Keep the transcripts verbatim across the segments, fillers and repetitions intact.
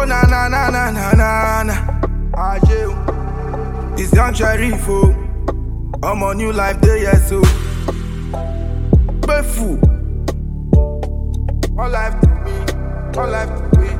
Oh na na na na na na na. Ajay, it's young Sheriff. Oh, I'm on new life day, yes so. Befu, all life to me, all life to me.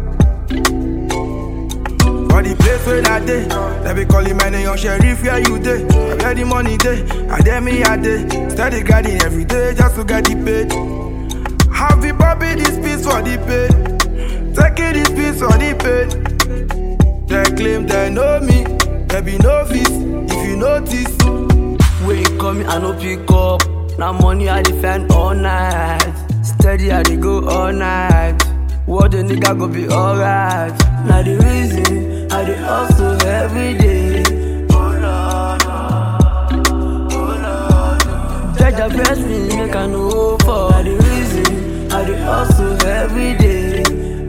For the place where I day, they be calling my name, young Sheriff, where you day? I get the money day, I dare me I day. Steady grinding every day just to get the paid. Have the Bobby this piece for the paid. Taking this piece for the paid. They claim they know me, they be novice, if you notice. When you call me, I no pick up. Now money I defend all night. Steady I dey go all night. What the nigga go be alright. Now the reason I dey hustle every day. Oh Lord, oh Lord. Judge the best me make I know for. Now the reason I dey hustle every day.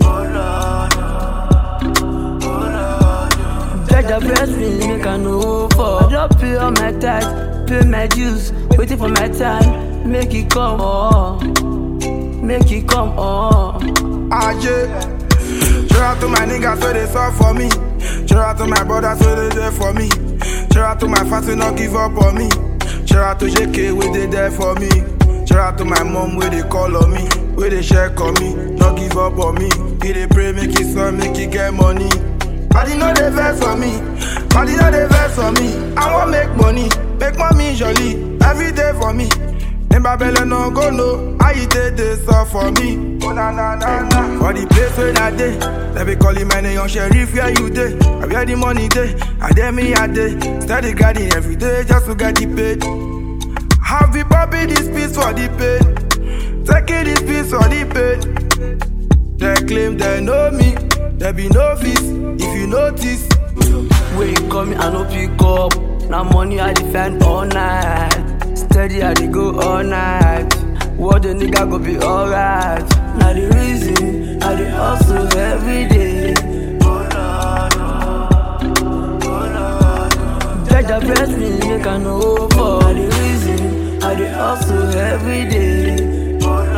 The best me make I know for. I don't pay all my tax, pay my dues, waiting for my time, make it come on, make it come on. Ajay, shout out to my niggas so they solve for me. Shout out to my brothers so they there for me. Shout out to my fans who not give up on me. Shout out to J K where they there for me. Shout out to my mom where they call on me, where they check on me, not give up on me. He they pray make it son, make it get money. Body know they vex for me, body know they vex for me. I want make money, make money jolly, every day for me. In Babylon no go no, how you take this off for me? Oh na na na na. For the place where I day, they be calling my name, young Sheriff, where you day? I wear the money day, I dare me I day. Steady grinding every day just to get the paid. Have the Bobby this piece for the paid, taking this piece for the paid. They claim they know me, they be novice, if you notice. When you call me, I no pick up. Now money I defend all night. Steady I dey go all night. What the nigga go be alright. Now the reason I dey hustle every day. Oh Lord, oh Lord. Judge the best me make I know for. Now the reason I dey hustle every day.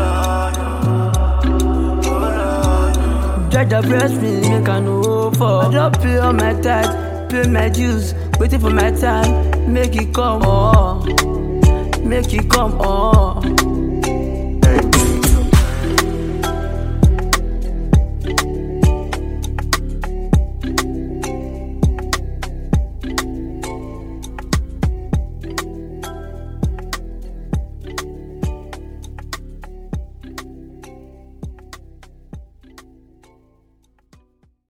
Judge the best me make I know for. I don't pay all my tax, pay my dues, waiting for my time, make it come on, make it come on.